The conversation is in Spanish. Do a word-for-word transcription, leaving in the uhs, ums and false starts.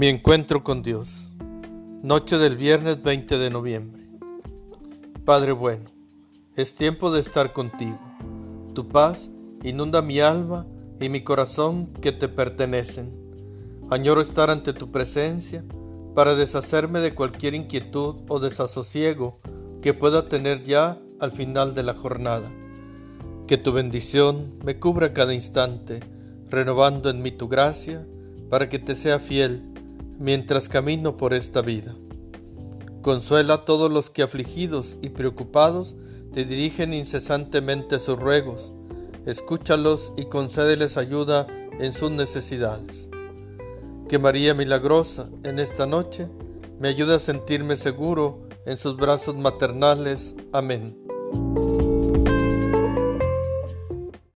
Mi encuentro con Dios. Noche del viernes veinte de noviembre. Padre bueno, es tiempo de estar contigo. Tu paz inunda mi alma y mi corazón que te pertenecen. Añoro estar ante tu presencia para deshacerme de cualquier inquietud o desasosiego que pueda tener ya al final de la jornada. Que tu bendición me cubra cada instante, renovando en mí tu gracia, para que te sea fiel mientras camino por esta vida. Consuela a todos los que afligidos y preocupados te dirigen incesantemente sus ruegos. Escúchalos y concédeles ayuda en sus necesidades. Que María Milagrosa, en esta noche, me ayude a sentirme seguro en sus brazos maternales. Amén.